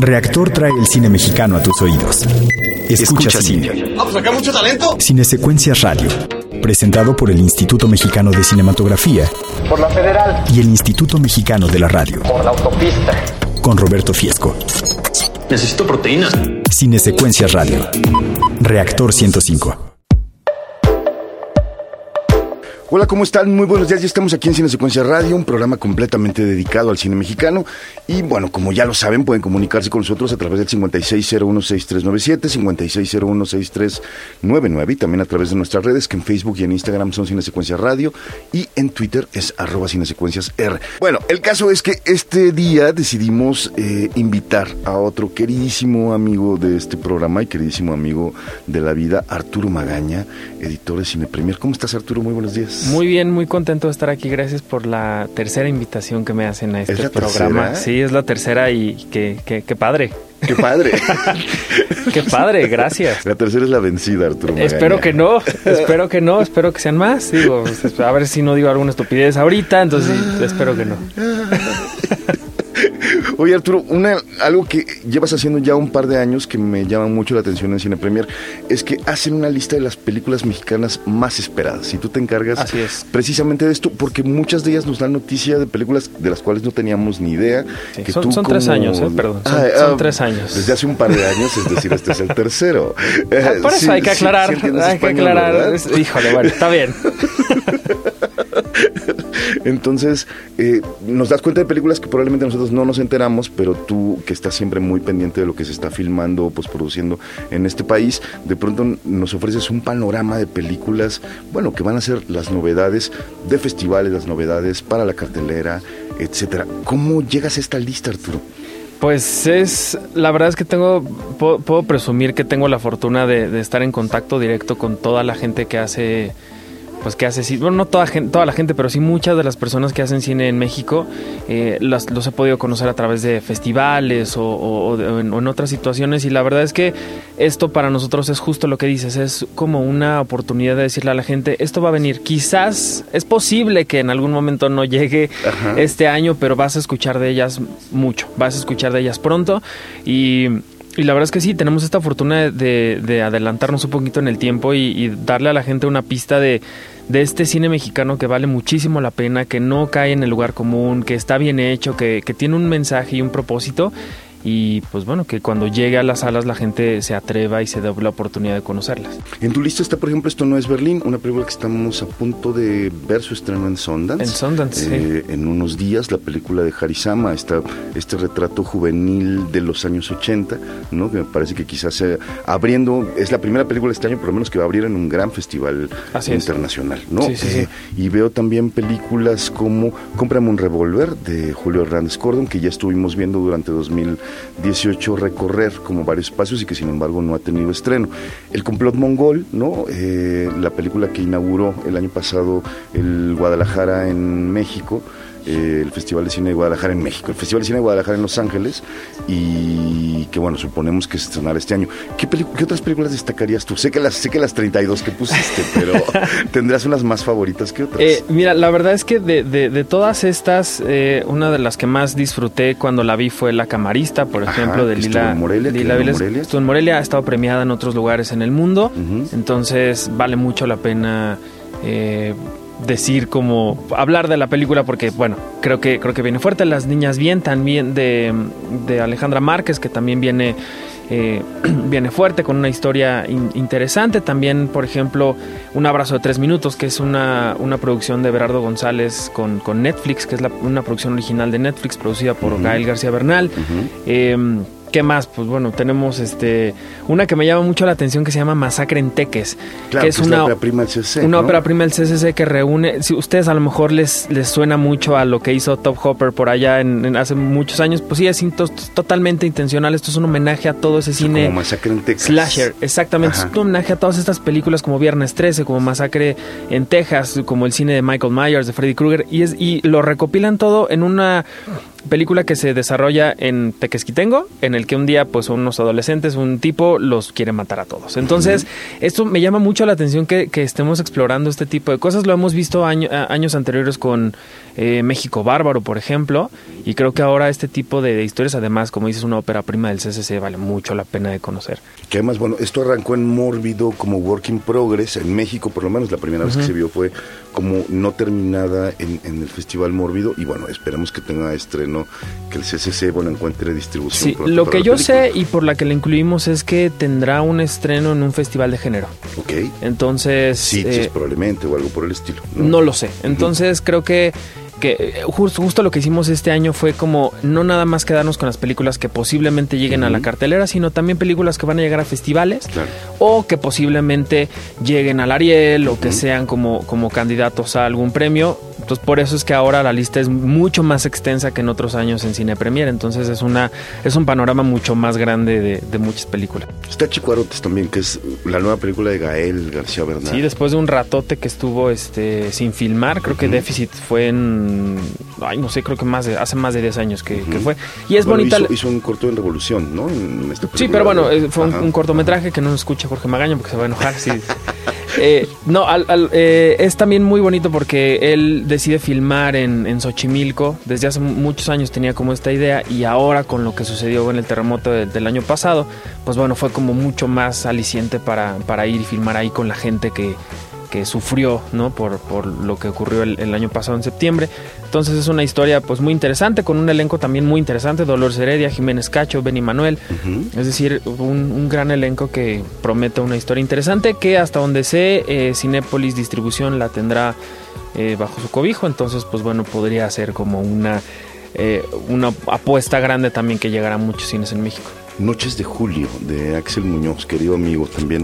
Reactor trae el cine mexicano a tus oídos. Escucha cine. ¡Vamos, acá mucho talento! Cinesecuencias Radio. Presentado por el Instituto Mexicano de Cinematografía. Por la Federal. Y el Instituto Mexicano de la Radio. Por la autopista. Con Roberto Fiesco. Necesito proteínas. Cinesecuencias Radio. Reactor 105. Hola, ¿cómo están? Muy buenos días, ya estamos aquí en Cinesecuencias Radio, un programa completamente dedicado al cine mexicano. Y bueno, como ya lo saben, pueden comunicarse con nosotros a través del 56016397, 56016399 y también a través de nuestras redes, que en Facebook y en Instagram son Cinesecuencias Radio y en Twitter es @cinesecuenciasr. Bueno, el caso es que este día decidimos invitar a otro queridísimo amigo de este programa y queridísimo amigo de la vida, Arturo Magaña, editor de Cine Premier. ¿Cómo estás, Arturo? Muy buenos días. Muy bien, muy contento de estar aquí. Gracias por la tercera invitación que me hacen a este programa. ¿Tercera? Sí, es la tercera y qué padre. ¡Qué padre! ¡Qué padre! Gracias. La tercera es la vencida, Arturo Magaña. Espero que no, espero que sean más. Digo, a ver si no digo alguna estupidez ahorita, entonces espero que no. Oye, Arturo, algo que llevas haciendo ya un par de años que me llama mucho la atención en Cine Premier es que hacen una lista de las películas mexicanas más esperadas y tú te encargas precisamente de esto porque muchas de ellas nos dan noticia de películas de las cuales no teníamos ni idea. Sí, que son 3 años, perdón, son 3 años. Desde hace un par de años, es decir, este es el tercero. Por eso hay que aclarar, ¿verdad? Híjole, bueno, está bien. Entonces, nos das cuenta de películas que probablemente nosotros no nos enteramos, pero tú, que estás siempre muy pendiente de lo que se está filmando o postproduciendo en este país, de pronto nos ofreces un panorama de películas, bueno, que van a ser las novedades de festivales, las novedades para la cartelera, etcétera. ¿Cómo llegas a esta lista, Arturo? Pues la verdad es que puedo presumir que tengo la fortuna de estar en contacto directo con toda la gente que hace cine, bueno, no toda la gente, pero sí muchas de las personas que hacen cine en México, los he podido conocer a través de festivales o en otras situaciones, y la verdad es que esto para nosotros es justo lo que dices, es como una oportunidad de decirle a la gente, esto va a venir, quizás es posible que en algún momento no llegue este año, pero vas a escuchar de ellas mucho, vas a escuchar de ellas pronto, y la verdad es que sí, tenemos esta fortuna de adelantarnos un poquito en el tiempo y darle a la gente una pista de este cine mexicano que vale muchísimo la pena, que no cae en el lugar común, que está bien hecho, que tiene un mensaje y un propósito. Y pues bueno, que cuando llegue a las salas la gente se atreva y se dé la oportunidad de conocerlas. En tu lista está, por ejemplo, Esto no es Berlín, una película que estamos a punto de ver su estreno en Sundance. En Sundance, sí. En unos días, la película de Harisama, este retrato juvenil de los años 80, ¿no? Que me parece que quizás abriendo, es la primera película de este año, por lo menos, que va a abrir en un gran festival internacional, ¿no? Sí. Y veo también películas como Cómprame un revólver, de Julio Hernández Cordón, que ya estuvimos viendo durante 2018 recorrer como varios espacios y que sin embargo no ha tenido estreno. El complot mongol, ¿no? La película que inauguró el año pasado el Guadalajara en México, el Festival de Cine de Guadalajara en México, el Festival de Cine de Guadalajara en Los Ángeles, y que bueno, suponemos que se estrenará este año. ¿Qué otras películas destacarías tú? Sé que las 32 que pusiste, pero ¿tendrás unas más favoritas que otras? Mira, la verdad es que de todas estas, una de las que más disfruté cuando la vi fue La Camarista, por ejemplo, de Lila Vélez. Estuvo en Morelia, ha estado premiada en otros lugares en el mundo, entonces vale mucho la pena decir como hablar de la película porque bueno, creo que viene fuerte. Las niñas bien también de Alejandra Márquez, que también viene fuerte con una historia interesante. También, por ejemplo, Un abrazo de 3 minutos, que es una producción de Berardo González con Netflix, que es una producción original de Netflix producida por Gael García Bernal. ¿Qué más? Pues bueno, tenemos una que me llama mucho la atención que se llama Masacre en Teques, claro, que es una ópera prima del CCC, una ópera prima del CCC que reúne, si ustedes a lo mejor les suena mucho a lo que hizo Top Hopper por allá en hace muchos años, pues sí, es totalmente intencional. Esto es un homenaje a todo ese cine como Masacre en Texas, slasher, exactamente. Es un homenaje a todas estas películas como Viernes 13, como Masacre en Texas, como el cine de Michael Myers, de Freddy Krueger, y lo recopilan todo en una película que se desarrolla en Tequesquitengo, en el que un día pues unos adolescentes, un tipo los quiere matar a todos. Entonces, esto me llama mucho la atención que estemos explorando este tipo de cosas. Lo hemos visto años anteriores con México Bárbaro, por ejemplo, y creo que ahora este tipo de historias, además, como dices, una ópera prima del CCC, vale mucho la pena de conocer. Que además, bueno, esto arrancó en Mórbido como work in progress, en México por lo menos, la primera vez que se vio fue como no terminada en el Festival Mórbido, y bueno, esperemos que tenga estreno, que el CCC, bueno, encuentre distribución. Sí, lo que yo sé y por la que la incluimos es que tendrá un estreno en un festival de género. Ok. Entonces... Sí, probablemente, o algo por el estilo. No lo sé. Entonces creo que justo lo que hicimos este año fue como no nada más quedarnos con las películas que posiblemente lleguen a la cartelera, sino también películas que van a llegar a festivales, o que posiblemente lleguen al Ariel, o que sean como candidatos a algún premio. Entonces por eso es que ahora la lista es mucho más extensa que en otros años en Cine Premier. Entonces es un panorama mucho más grande de muchas películas. Está Chicuarotes también, que es la nueva película de Gael García Bernal. Sí, después de un ratote que estuvo sin filmar, creo que Déficit fue no sé, creo que hace más de 10 años que fue. Y es bonita. Hizo un corto en Revolución, ¿no? Sí, pero bueno, fue un cortometraje que no nos escucha Jorge Magaña porque se va a enojar. Sí. Es también muy bonito porque él decide filmar en Xochimilco. Desde hace muchos años tenía como esta idea, y ahora con lo que sucedió en el terremoto del año pasado, pues bueno, fue como mucho más aliciente para ir y filmar ahí con la gente que sufrió, ¿no? por lo que ocurrió el año pasado en septiembre. Entonces es una historia pues muy interesante, con un elenco también muy interesante: Dolores Heredia, Jiménez Cacho, Benny Manuel. Es decir, un gran elenco que promete una historia interesante, que hasta donde sé, Cinépolis Distribución la tendrá bajo su cobijo. Entonces pues bueno, podría ser como una apuesta grande también, que llegará a muchos cines en México. Noches de Julio, de Axel Muñoz, querido amigo también,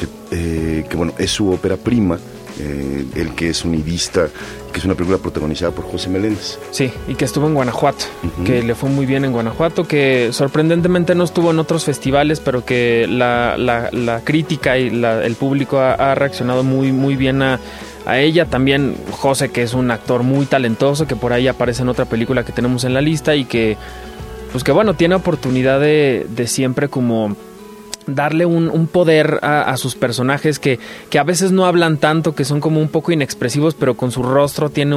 que bueno, es su ópera prima, el que es unidista, que es una película protagonizada por José Meléndez. Sí, y que estuvo en Guanajuato, que le fue muy bien en Guanajuato, que sorprendentemente no estuvo en otros festivales, pero que la crítica y el público ha reaccionado muy, muy bien a ella. También José, que es un actor muy talentoso, que por ahí aparece en otra película que tenemos en la lista, y que pues que bueno, tiene oportunidad de siempre como darle un poder a sus personajes que a veces no hablan tanto, que son como un poco inexpresivos, pero con su rostro tiene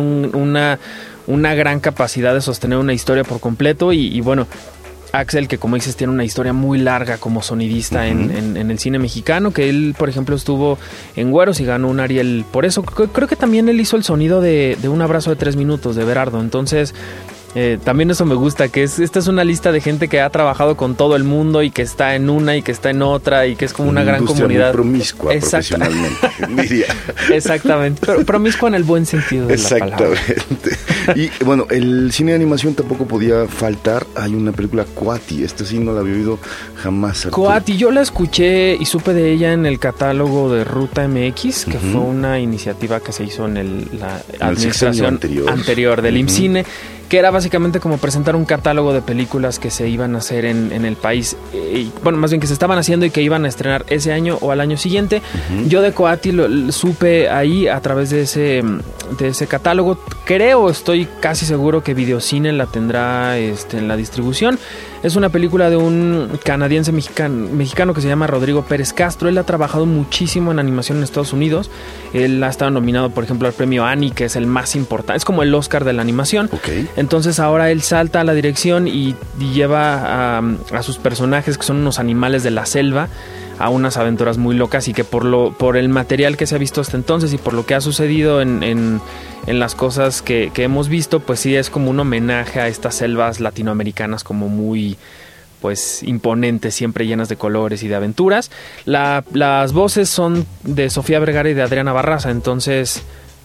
una gran capacidad de sostener una historia por completo. Y bueno, Axel, que como dices, tiene una historia muy larga como sonidista en el cine mexicano, que él, por ejemplo, estuvo en Güeros y ganó un Ariel por eso. Creo que también él hizo el sonido de Un abrazo de 3 minutos de Berardo. Entonces también eso me gusta, que esta es una lista de gente que ha trabajado con todo el mundo, y que está en una y que está en otra, y que es como una gran comunidad. Muy promiscua profesionalmente, diría. Exactamente, pero promiscua en el buen sentido de la palabra. Exactamente. Y bueno, el cine de animación tampoco podía faltar. Hay una película, Coati, esta sí no la había oído jamás, Arturo. Coati, yo la escuché y supe de ella en el catálogo de Ruta MX, que fue una iniciativa que se hizo en la administración anterior del IMCINE, que era básicamente como presentar un catálogo de películas que se iban a hacer en el país, bueno, más bien que se estaban haciendo y que iban a estrenar ese año o al año siguiente. Yo de Coati lo supe ahí a través de ese catálogo. Estoy casi seguro que Videocine la tendrá en la distribución. Es una película de un canadiense mexicano que se llama Rodrigo Pérez Castro. Él ha trabajado muchísimo en animación en Estados Unidos. Él ha estado nominado, por ejemplo, al premio Annie, que es el más importante. Es como el Oscar de la animación. Okay. Entonces ahora él salta a la dirección y lleva a sus personajes, que son unos animales de la selva, a unas aventuras muy locas, y que por el material que se ha visto hasta entonces y por lo que ha sucedido en las cosas que hemos visto, pues sí es como un homenaje a estas selvas latinoamericanas como muy pues imponentes, siempre llenas de colores y de aventuras. Las voces son de Sofía Vergara y de Adriana Barraza, entonces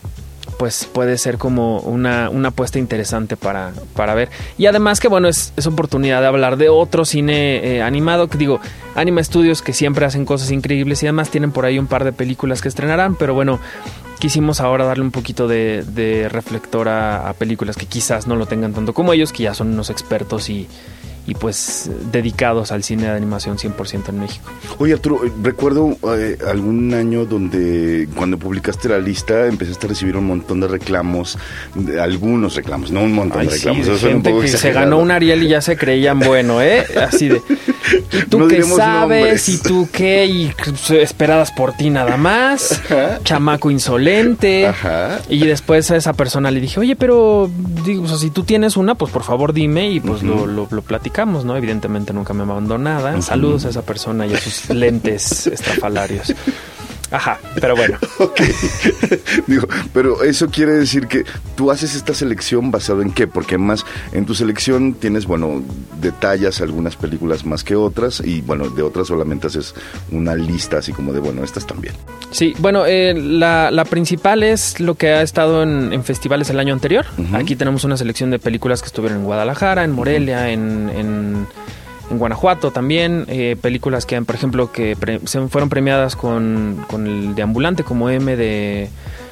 pues puede ser como una apuesta interesante para ver. Y además que bueno, es oportunidad de hablar de otro cine animado, que digo, Anima Studios, que siempre hacen cosas increíbles, y además tienen por ahí un par de películas que estrenarán, pero bueno, quisimos ahora darle un poquito de reflector a películas que quizás no lo tengan tanto como ellos, que ya son unos expertos y pues dedicados al cine de animación 100% en México. Oye, Arturo, recuerdo algún año donde cuando publicaste la lista empezaste a recibir un montón de reclamos, algunos reclamos, no un montón de reclamos. Sí, eso gente que se ganó un Ariel y ya se creían bueno, así de, ¿y tú no qué sabes? Nombres. ¿Y tú qué? Y esperadas por ti nada más, chamaco insolente. Ajá. Y después a esa persona le dije, oye, pero digo, o sea, si tú tienes una, pues por favor dime y pues lo platicamos, ¿no? Evidentemente nunca me mandó nada. Saludos a esa persona y a sus lentes estrafalarios. Ajá, pero bueno. Okay. Digo, pero eso quiere decir que tú haces esta selección basado en qué, porque además en tu selección tienes, bueno, detallas algunas películas más que otras y, bueno, de otras solamente haces una lista así como de, bueno, estas también. Sí, bueno, la principal es lo que ha estado en festivales el año anterior. Aquí tenemos una selección de películas que estuvieron en Guadalajara, en Morelia, en Guanajuato también, películas que, por ejemplo, que se fueron premiadas con el de Ambulante, como M de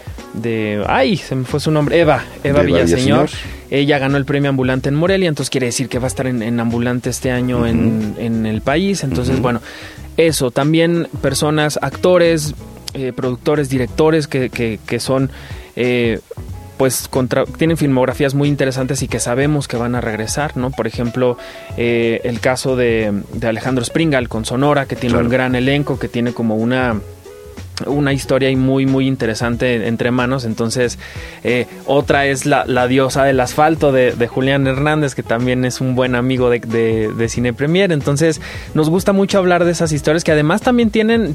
ay, se me fue su nombre, Eva Villaseñor. Ella ganó el premio Ambulante en Morelia, entonces quiere decir que va a estar en Ambulante este año en el país. Entonces, bueno, eso, también personas, actores, productores, directores que son... pues tienen filmografías muy interesantes y que sabemos que van a regresar, ¿no? Por ejemplo, el caso de Alejandro Springal con Sonora, que tiene un gran elenco, que tiene como una historia muy muy interesante entre manos. Entonces, otra es la diosa del asfalto de Julián Hernández, que también es un buen amigo de Cine Premier. Entonces, nos gusta mucho hablar de esas historias que además también tienen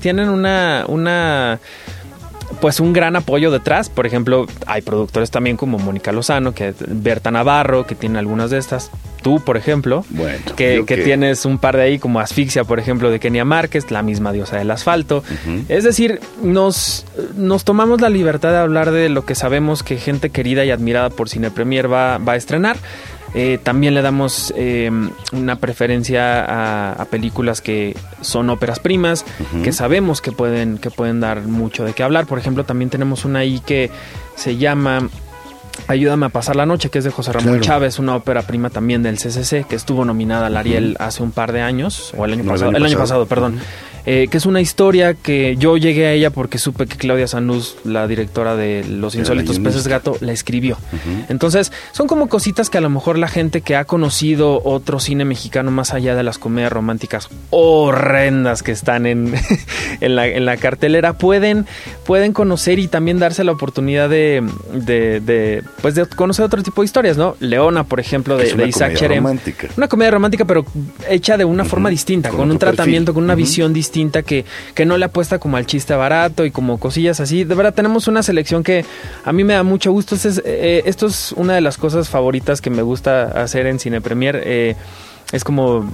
una pues un gran apoyo detrás. Por ejemplo, hay productores también como Mónica Lozano, Berta Navarro, que tiene algunas de estas. Tú, por ejemplo, bueno, que tienes un par de ahí, como Asfixia, por ejemplo, de Kenia Márquez, la misma diosa del asfalto. Es decir, nos tomamos la libertad de hablar de lo que sabemos que gente querida y admirada por Cine Premier va a estrenar. También le damos una preferencia a películas que son óperas primas, que sabemos que pueden dar mucho de qué hablar. Por ejemplo, también tenemos una ahí que se llama Ayúdame a pasar la noche, que es de José Ramón Chávez, una ópera prima también del CCC, que estuvo nominada al Ariel hace un par de años, o el año pasado, perdón. Que es una historia que yo llegué a ella porque supe que Claudia Sanuz, la directora de Los Insólitos Peces Gato, la escribió. Entonces, son como cositas que a lo mejor la gente que ha conocido otro cine mexicano más allá de las comedias románticas horrendas que están en la cartelera pueden conocer y también darse la oportunidad de conocer otro tipo de historias, ¿no? Leona, por ejemplo, de Isaac Cherem. Una comedia romántica, pero hecha de una forma distinta, con un tratamiento, con una visión distinta, que no le apuesta como al chiste barato y como cosillas así. De verdad, tenemos una selección que a mí me da mucho gusto. Esto es una de las cosas favoritas que me gusta hacer en Cine Premier. Es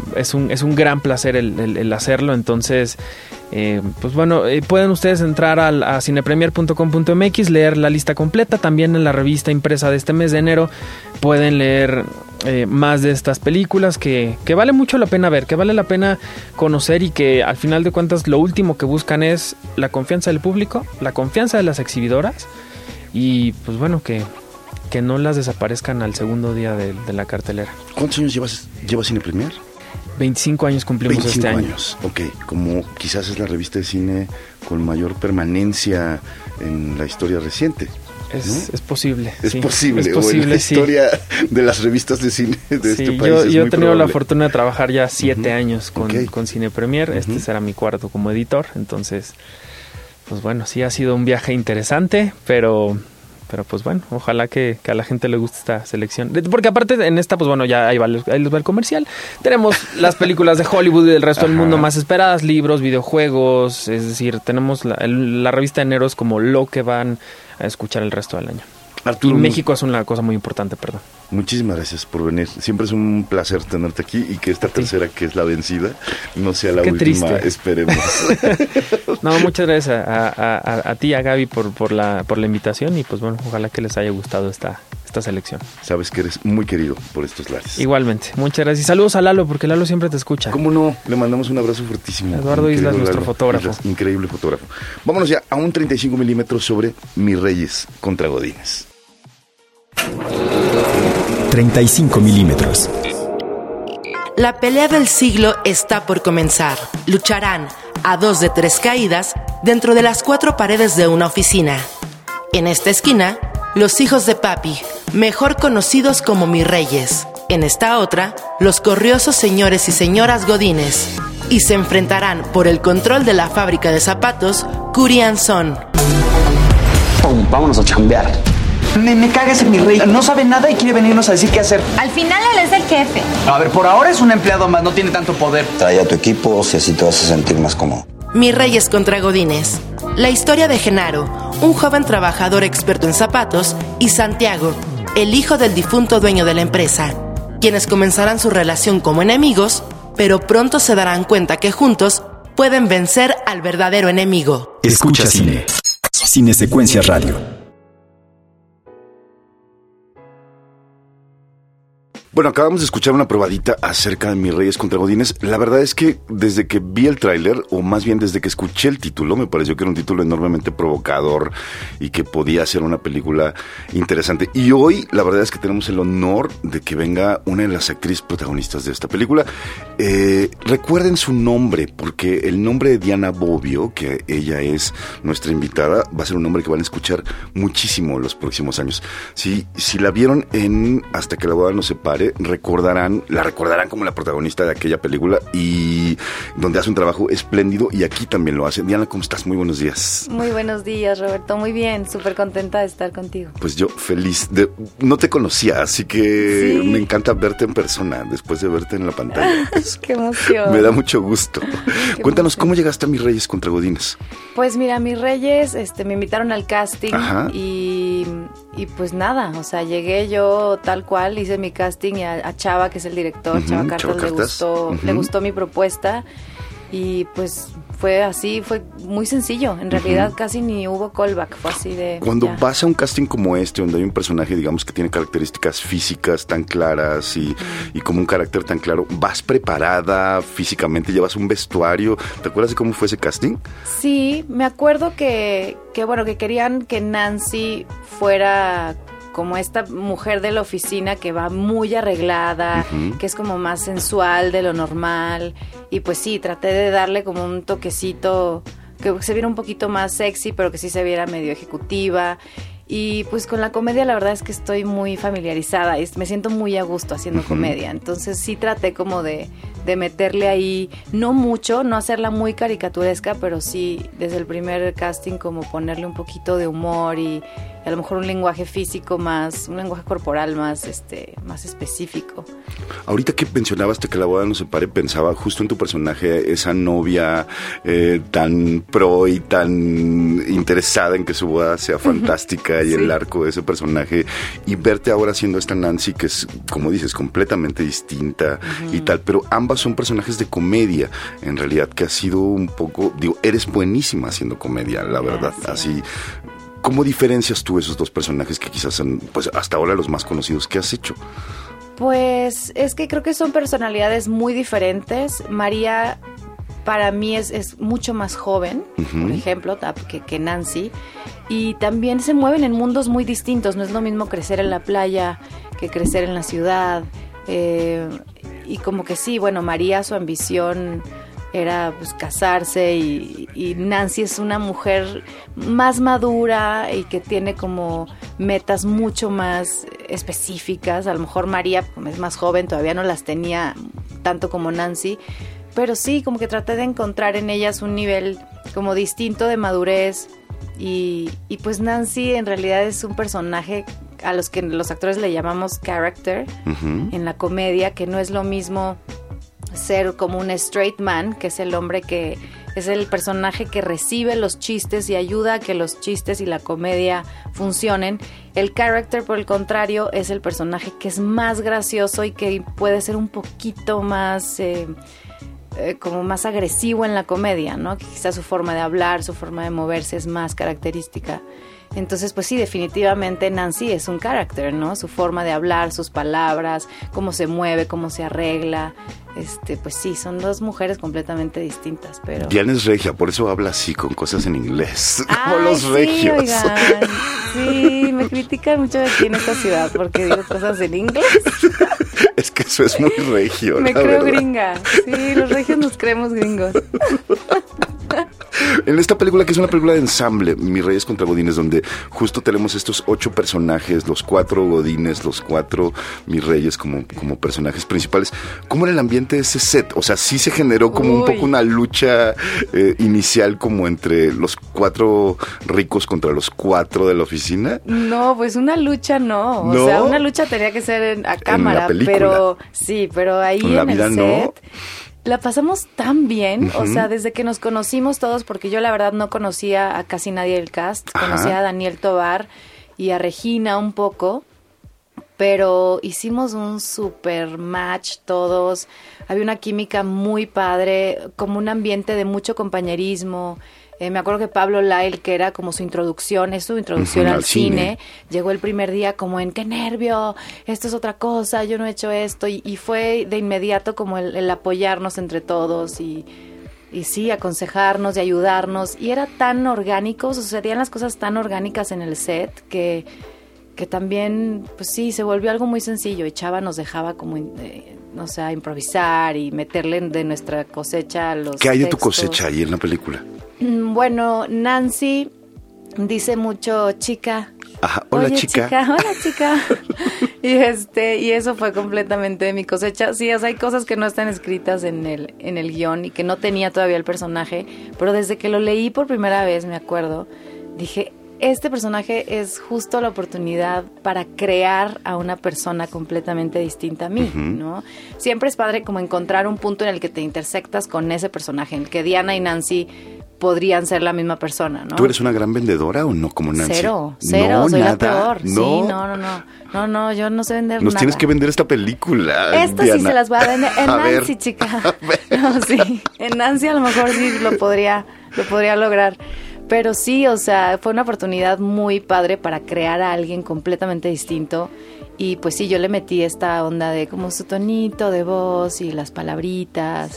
un gran placer el hacerlo. Entonces, pues bueno, pueden ustedes entrar a cinepremier.com.mx, leer la lista completa. También en la revista impresa de este mes de enero pueden leer más de estas películas que vale mucho la pena ver, que vale la pena conocer, y que al final de cuentas lo último que buscan es la confianza del público, la confianza de las exhibidoras, y pues bueno, que no las desaparezcan al segundo día de la cartelera. ¿Cuántos años lleva Cine Premier? 25 años cumplimos este año. 25 años, ok. Como quizás es la revista de cine con mayor permanencia en la historia reciente. Es posible. Es sí. posible. Es posible, o en la sí. historia de las revistas de cine de este país. Yo he tenido la fortuna de trabajar ya 7 años con Cine Premier. Este será mi cuarto como editor. Entonces, pues bueno, sí ha sido un viaje interesante, pero pues bueno, ojalá que a la gente le guste esta selección. Porque aparte en esta, pues bueno, ya ahí les va el comercial. Tenemos las películas de Hollywood y del resto del mundo más esperadas, libros, videojuegos. Es decir, tenemos la revista de enero es como lo que van a escuchar el resto del año. Arturo, y México es una cosa muy importante, perdón. Muchísimas gracias por venir. Siempre es un placer tenerte aquí, y que esta tercera, que es la vencida, no sea la última. Triste. Esperemos. No, muchas gracias a ti, a Gaby por la invitación, y pues bueno, ojalá que les haya gustado esta selección. Sabes que eres muy querido por estos lares. Igualmente, muchas gracias. Y saludos a Lalo, porque Lalo siempre te escucha. ¿Cómo no? Le mandamos un abrazo fuertísimo. Eduardo Islas, nuestro fotógrafo. Islas, increíble fotógrafo. Vámonos ya a un 35 milímetros sobre Mis Reyes contra Godínez. 35 milímetros. La pelea del siglo está por comenzar. Lucharán a 2 de 3 caídas dentro de las 4 paredes de una oficina. En esta esquina, los hijos de papi, mejor conocidos como mis reyes. En esta otra, los corriosos señores y señoras godines. Y se enfrentarán por el control de la fábrica de zapatos Curian Son. ¡Pum! Vámonos a chambear. Me caga ese mi rey. No sabe nada y quiere venirnos a decir qué hacer. Al final él es el jefe. A ver, por ahora es un empleado más, no tiene tanto poder. Trae a tu equipo si así te vas a sentir más cómodo. Mis reyes contra godines. La historia de Genaro, un joven trabajador experto en zapatos, y Santiago, el hijo del difunto dueño de la empresa, quienes comenzarán su relación como enemigos, pero pronto se darán cuenta que juntos pueden vencer al verdadero enemigo. Escucha cine. Cine Secuencia Radio. Bueno, acabamos de escuchar una probadita acerca de Mis Reyes contra Godines. La verdad es que desde que vi el tráiler, o más bien desde que escuché el título, me pareció que era un título enormemente provocador y que podía ser una película interesante. Y hoy, la verdad es que tenemos el honor de que venga una de las actrices protagonistas de esta película. Recuerden su nombre, porque el nombre de Diana Bobbio, que ella es nuestra invitada, va a ser un nombre que van a escuchar muchísimo en los próximos años. Si la vieron en Hasta que la boda nos separe, la recordarán como la protagonista de aquella película y donde hace un trabajo espléndido, y aquí también lo hace. Diana, ¿cómo estás? Muy buenos días. Muy buenos días, Roberto. Muy bien, súper contenta de estar contigo. Pues yo feliz. No te conocía, así que sí, me encanta verte en persona después de verte en la pantalla. ¡Qué emoción! Me da mucho gusto. Cuéntanos, ¿cómo llegaste a Mis Reyes contra Godines? Pues mira, Mis Reyes me invitaron al casting. Y pues nada, o sea, llegué yo tal cual, hice mi casting y a Chava, que es el director, Chava Cartas, le gustó mi propuesta y pues fue así, fue muy sencillo, en realidad casi ni hubo callback, fue así de... Cuando vas a un casting como este, donde hay un personaje, digamos, que tiene características físicas tan claras y como un carácter tan claro, ¿vas preparada físicamente? ¿Llevas un vestuario? ¿Te acuerdas de cómo fue ese casting? Sí, me acuerdo que querían que Nancy fuera como esta mujer de la oficina que va muy arreglada, que es como más sensual de lo normal, y pues sí, traté de darle como un toquecito que se viera un poquito más sexy, pero que sí se viera medio ejecutiva. Y pues con la comedia la verdad es que estoy muy familiarizada y me siento muy a gusto haciendo comedia. Entonces sí traté como de meterle ahí, no mucho, no hacerla muy caricaturesca, pero sí desde el primer casting como ponerle un poquito de humor y a lo mejor un lenguaje físico más, un lenguaje corporal más específico. Ahorita que mencionabas que la boda nos separe, pensaba justo en tu personaje, esa novia tan pro y tan interesada en que su boda sea fantástica y el arco de ese personaje, y verte ahora siendo esta Nancy que es, como dices, completamente distinta y tal, pero ambas son personajes de comedia, en realidad, que ha sido un poco, eres buenísima haciendo comedia, la verdad, así. ¿Cómo diferencias tú esos dos personajes que quizás son, pues, hasta ahora los más conocidos que has hecho? Pues es que creo que son personalidades muy diferentes. María para mí es mucho más joven, por ejemplo, que Nancy, y también se mueven en mundos muy distintos. No es lo mismo crecer en la playa que crecer en la ciudad, y como que sí, bueno, María, su ambición era pues casarse, y Nancy es una mujer más madura y que tiene como metas mucho más específicas. A lo mejor María, como es más joven, todavía no las tenía tanto como Nancy, pero sí, como que traté de encontrar en ellas un nivel como distinto de madurez, y pues Nancy en realidad es un personaje a los que los actores le llamamos character en la comedia, que no es lo mismo ser como un straight man, que es el hombre que es el personaje que recibe los chistes y ayuda a que los chistes y la comedia funcionen. El character, por el contrario, es el personaje que es más gracioso y que puede ser un poquito más como más agresivo en la comedia, ¿no? Que quizás su forma de hablar, su forma de moverse es más característica. Entonces, pues sí, definitivamente Nancy es un character, ¿no? Su forma de hablar, sus palabras, cómo se mueve, cómo se arregla. Pues sí, son dos mujeres completamente distintas, pero... Diana es regia, por eso habla así, con cosas en inglés, como los regios. Oigan, sí, me critican mucho aquí en esta ciudad porque digo cosas en inglés. Es que eso es muy regio. Me creo verdad. gringa. Sí, los regios nos creemos gringos. En esta película, que es una película de ensamble, Mis Reyes contra Godines, donde justo tenemos estos 8 personajes, los 4 Godines, los 4 Mis Reyes como personajes principales. ¿Cómo era el ambiente de ese set? O sea, sí se generó como un poco una lucha inicial como entre los 4 ricos contra los 4 de la oficina. No, pues una lucha no. ¿No? O sea, una lucha tenía que ser a cámara. En la película. Pero sí, pero ahí En la vida el set... no. La pasamos tan bien, Uh-huh. o sea, desde que nos conocimos todos, porque yo la verdad no conocía a casi nadie del cast, Ajá. conocía a Daniel Tobar y a Regina un poco, pero hicimos un super match todos, había una química muy padre, como un ambiente de mucho compañerismo. Me acuerdo que Pablo Lyle, que era como su introducción, es su introducción Uh-huh, al al cine, cine. llegó el primer día como en qué nervio, esto es otra cosa, yo no he hecho esto, y fue de inmediato como el apoyarnos entre todos y sí, aconsejarnos y ayudarnos, y era tan orgánico, sucedían las cosas tan orgánicas en el set que también, pues sí, se volvió algo muy sencillo, y Chava nos dejaba como, o sea, improvisar y meterle de nuestra cosecha a los ¿Qué hay de tu textos. cosecha ahí en la película? Bueno, Nancy dice mucho chica. Ajá, hola, Oye, chica. Hola, chica. y eso fue completamente de mi cosecha. Sí, o sea, hay cosas que no están escritas en el guión y que no tenía todavía el personaje, pero desde que lo leí por primera vez, me acuerdo, dije, este personaje es justo la oportunidad para crear a una persona completamente distinta a mí, Uh-huh. ¿no? Siempre es padre como encontrar un punto en el que te intersectas con ese personaje, en el que Diana y Nancy podrían ser la misma persona, ¿no? ¿Tú eres una gran vendedora o no como Nancy? Cero, no, soy nada, la peor. No. Sí, no, yo no sé vender Nos nada. tienes que vender esta película, Esta Diana. sí se las voy a vender. En A Nancy, ver. chica. A ver. No, sí. En Nancy a lo mejor sí lo podría lograr. Pero sí, o sea, fue una oportunidad muy padre para crear a alguien completamente distinto. Y pues sí, yo le metí esta onda de como su tonito de voz y las palabritas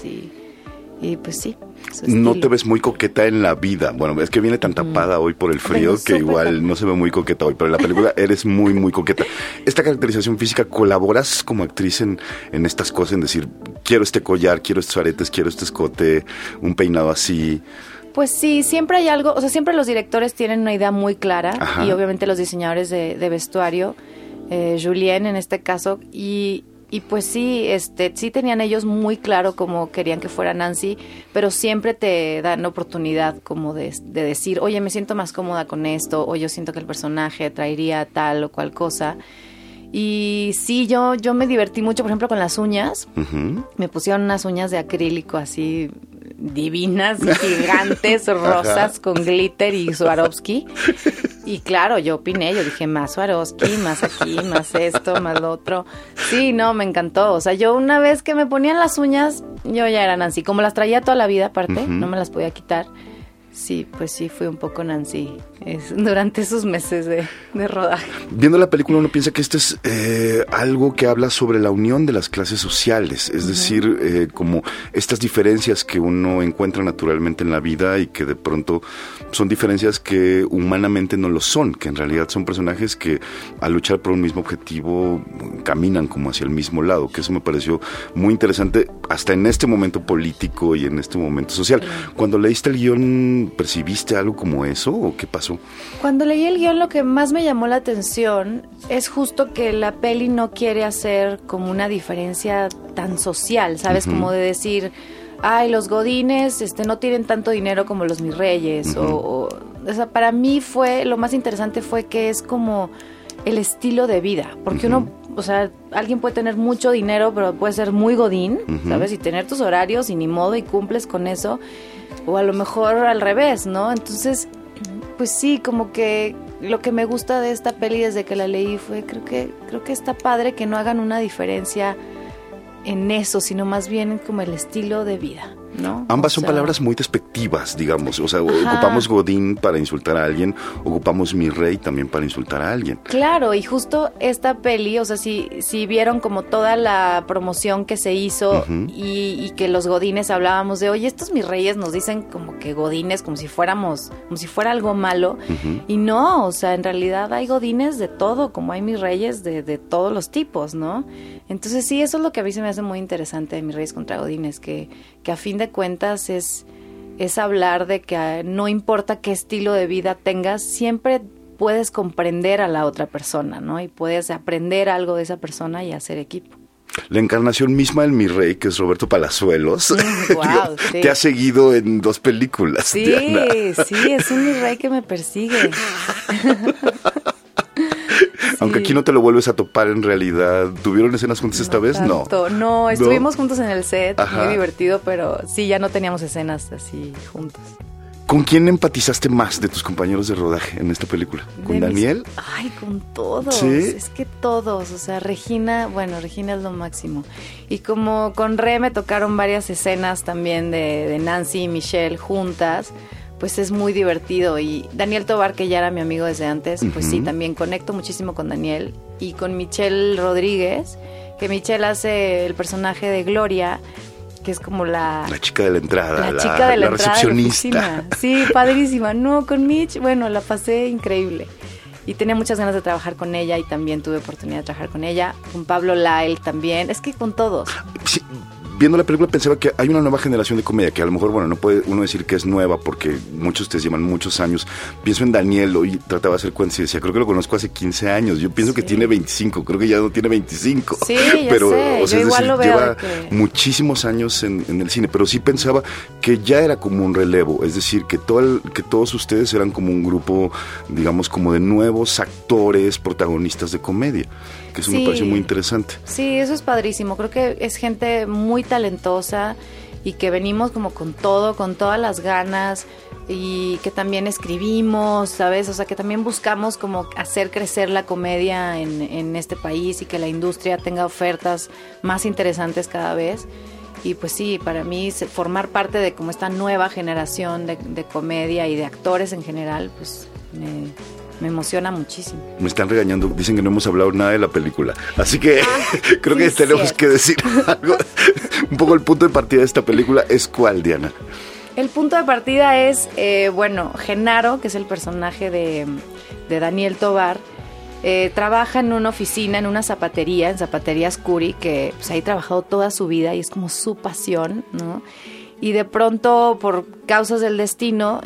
y pues sí. su No estilo. te ves muy coqueta en la vida. Bueno, es que viene tan tapada hoy por el frío Vengo que súper igual tapada. no se ve muy coqueta hoy, pero en la película eres muy, muy coqueta. Esta caracterización física, ¿colaboras como actriz en estas cosas? En decir, quiero este collar, quiero estos aretes, quiero este escote, un peinado así. Pues sí, siempre hay algo, o sea, siempre los directores tienen una idea muy clara. Ajá. Y obviamente los diseñadores de vestuario, Julien en este caso, y pues sí, sí tenían ellos muy claro cómo querían que fuera Nancy, pero siempre te dan oportunidad como de decir, oye, me siento más cómoda con esto, o yo siento que el personaje traería tal o cual cosa. Y sí, yo me divertí mucho, por ejemplo, con las uñas. Uh-huh. Me pusieron unas uñas de acrílico así divinas, gigantes, rosas, con glitter y Swarovski. Y claro, yo opiné, yo dije, más Swarovski, más aquí, más esto, más lo otro. Sí, no, me encantó. O sea, yo una vez que me ponían las uñas, yo ya era Nancy. Como las traía toda la vida aparte, Uh-huh. no me las podía quitar. Sí, pues sí, fui un poco Nancy durante esos meses de rodaje. Viendo la película uno piensa que este es algo que habla sobre la unión de las clases sociales, es decir, como estas diferencias que uno encuentra naturalmente en la vida y que de pronto son diferencias que humanamente no lo son, que en realidad son personajes que al luchar por un mismo objetivo caminan como hacia el mismo lado, que eso me pareció muy interesante hasta en este momento político y en este momento social. Cuando leíste el guión, ¿percibiste algo como eso o qué pasó? Cuando leí el guión, lo que más me llamó la atención es justo que la peli no quiere hacer como una diferencia tan social, ¿sabes? Uh-huh. Como de decir, ay, los godines no tienen tanto dinero como los mis reyes. Uh-huh. O sea, para mí lo más interesante fue que es como el estilo de vida, porque Uh-huh. uno, o sea, alguien puede tener mucho dinero, pero puede ser muy godín, Uh-huh. ¿sabes? Y tener tus horarios y ni modo y cumples con eso, o a lo mejor al revés, ¿no? Entonces, pues sí, como que lo que me gusta de esta peli desde que la leí fue, creo que está padre que no hagan una diferencia en eso, sino más bien como el estilo de vida. ¿no? Ambas son palabras muy despectivas, digamos. O sea, ocupamos Godín para insultar a alguien, ocupamos mi rey también para insultar a alguien. Claro, y justo esta peli, o sea, si vieron como toda la promoción que se hizo y que los godines hablábamos de, oye, estos mis reyes nos dicen como que godines, como si fuera algo malo. Y no, o sea, en realidad hay godines de todo, como hay mis reyes de todos los tipos, ¿no? Entonces sí, eso es lo que a mí se me hace muy interesante de mis reyes contra godines, que a fin de cuentas es hablar de que no importa qué estilo de vida tengas, siempre puedes comprender a la otra persona, ¿no? Y puedes aprender algo de esa persona y hacer equipo. La encarnación misma del mi rey, que es Roberto Palazuelos, wow, sí. te ha seguido en 2 películas. Sí, Diana. Sí, es un mi rey que me persigue. Aunque aquí no te lo vuelves a topar en realidad. ¿Tuvieron escenas juntas esta vez? Tanto. No, estuvimos juntos en el set, muy divertido, pero sí, ya no teníamos escenas así juntos. ¿Con quién empatizaste más de tus compañeros de rodaje en esta película? ¿Con Daniel? Ay, con todos. ¿Sí? Es que todos. O sea, Regina es lo máximo. Y como con Re me tocaron varias escenas también de Nancy y Michelle juntas, pues es muy divertido. Y Daniel Tobar, que ya era mi amigo desde antes, pues sí, también conecto muchísimo con Daniel. Y con Michelle Rodríguez, que Michelle hace el personaje de Gloria, que es como la chica de la entrada, la chica de la recepcionista. Sí, padrísima. No, con Mitch, bueno, la pasé increíble. Y tenía muchas ganas de trabajar con ella y también tuve oportunidad de trabajar con ella. Con Pablo Lyle también. Es que con todos. Sí. Viendo la película pensaba que hay una nueva generación de comedia que a lo mejor, bueno, no puede uno decir que es nueva porque muchos de ustedes llevan muchos años. Pienso en Daniel, hoy trataba de hacer cuentas y decía, creo que lo conozco hace 15 años. Yo pienso que tiene 25, creo que ya no tiene 25. Sí, ya pero, sé. O sea, yo igual lo veo lleva muchísimos años en el cine, pero sí pensaba que ya era como un relevo, es decir, que todos ustedes eran como un grupo, digamos, como de nuevos actores, protagonistas de comedia, que eso me pareció muy interesante. Sí, eso es padrísimo. Creo que es gente muy talentosa y que venimos como con todo, con todas las ganas y que también escribimos, ¿sabes? O sea, que también buscamos como hacer crecer la comedia en este país y que la industria tenga ofertas más interesantes cada vez. Y pues sí, para mí formar parte de como esta nueva generación de comedia y de actores en general, pues me emociona muchísimo. Me están regañando, dicen que no hemos hablado nada de la película, así que creo que tenemos que decir algo. Un poco el punto de partida de esta película es ¿cuál, Diana? El punto de partida es, Genaro, que es el personaje de Daniel Tobar, trabaja en una oficina, en una zapatería, en Zapaterías Curi, que pues, ahí ha trabajado toda su vida y es como su pasión, ¿no? Y de pronto, por causas del destino,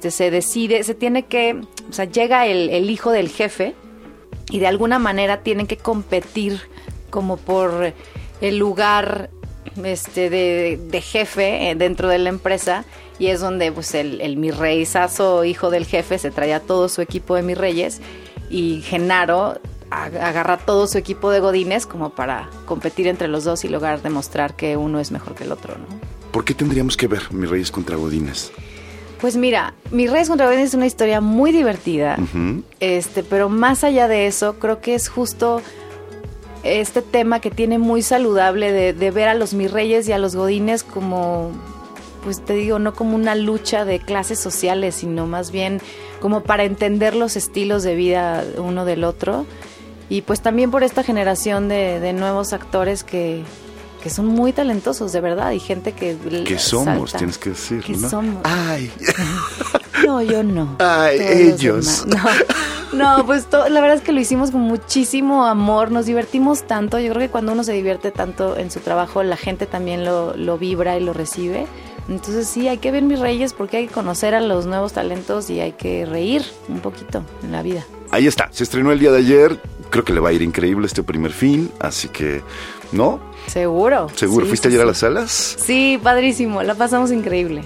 llega el hijo del jefe y de alguna manera tienen que competir como por el lugar de jefe dentro de la empresa, y es donde pues el mi reizazo hijo del jefe se trae a todo su equipo de mis reyes y Genaro agarra todo su equipo de godines como para competir entre los dos y lograr demostrar que uno es mejor que el otro, ¿no? ¿Por qué tendríamos que ver Mis Reyes contra Godines? Pues mira, Mis Reyes contra Godines es una historia muy divertida, pero más allá de eso, creo que es justo este tema que tiene muy saludable de ver a los Mis Reyes y a los godines como, pues te digo, no como una lucha de clases sociales, sino más bien como para entender los estilos de vida uno del otro. Y pues también por esta generación de nuevos actores que son muy talentosos, de verdad, y gente que somos, salta. Tienes que decir, ¿Qué ¿no? somos? Ay. No, yo no. Ay, todos ellos. No, pues la verdad es que lo hicimos con muchísimo amor, nos divertimos tanto. Yo creo que cuando uno se divierte tanto en su trabajo, la gente también lo vibra y lo recibe. Entonces sí, hay que ver Mis Reyes porque hay que conocer a los nuevos talentos y hay que reír un poquito en la vida. Ahí está, se estrenó el día de ayer, creo que le va a ir increíble este primer fin, así que, ¿no? Seguro. Sí, ¿fuiste ayer a las salas? Sí, padrísimo, la pasamos increíble.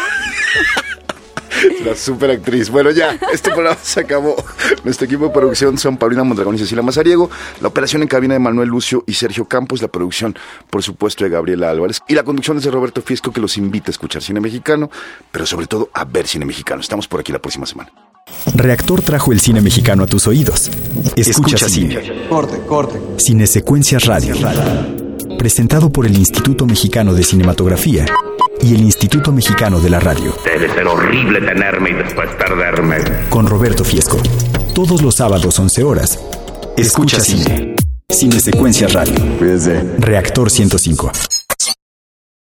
La super actriz. Bueno, ya, este programa se acabó. Nuestro equipo de producción son Paulina Mondragón y Cecilia Mazariego. La operación en cabina de Manuel Lucio y Sergio Campos. La producción, por supuesto, de Gabriela Álvarez. Y la conducción es de Roberto Fiesco, que los invita a escuchar cine mexicano, pero sobre todo a ver cine mexicano. Estamos por aquí la próxima semana. Reactor trajo el cine mexicano a tus oídos. Escucha cine. Corte. Cine Secuencias Radio. presentado por el Instituto Mexicano de Cinematografía y el Instituto Mexicano de la Radio. Debe ser horrible tenerme y después perderme. Con Roberto Fiesco. Todos los sábados 11 horas. Escucha cine. Cine Secuencia Radio. Cuídese. Reactor 105.